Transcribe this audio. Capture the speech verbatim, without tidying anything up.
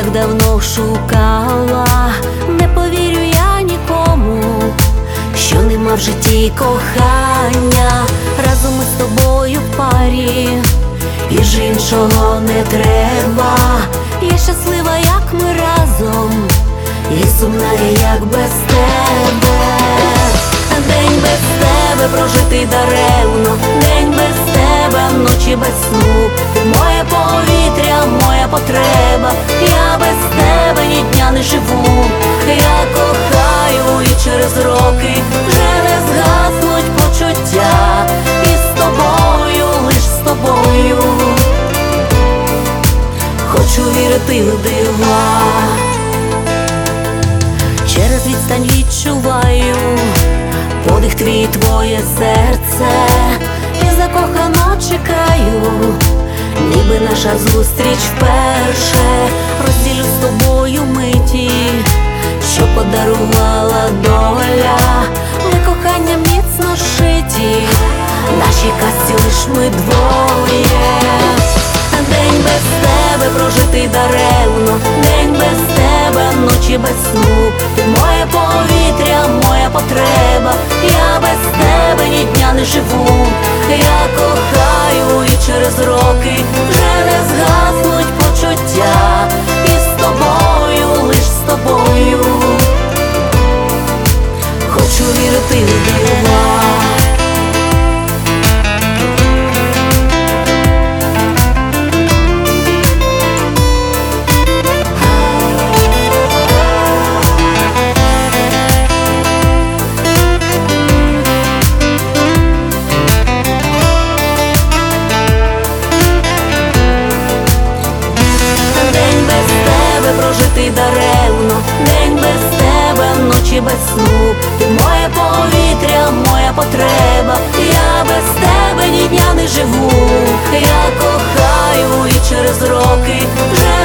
так давно шукала, не повірю я нікому, що нема в житті кохання. Разом ми з тобою в парі, і ж іншого не треба. Я щаслива, як ми разом, і сумна я, як без тебе. День без тебе прожитий даремно, день без тебе, ночі без сну. Ти моє повітря, моя потреба, я без тебе ні дня не живу. Я кохаю, і через роки вже не згаснуть почуття. І з тобою, лиш з тобою, хочу вірити в дива. Через відстань відчуваю подих твій, твоє серце, і закохано чекаю, ніби наша зустріч вперше. Розділю з тобою миті, що подарувала доля. Ми кохання міцно шиті, нашій казці лиш ми двоє. День без тебе прожитий даремно, день без тебе, ночі без сну. Ти моє повітря, моя потреба, я без тебе ні дня не живу. Я кохаю, і через роки вже не згаснуть почуття. І з тобою, лиш з тобою, хочу вірити в дива. Прожитий даремно, день без тебе, ночі без сну. Ти моє повітря, моя потреба, я без тебе ні дня не живу. Я кохаю, і через роки вже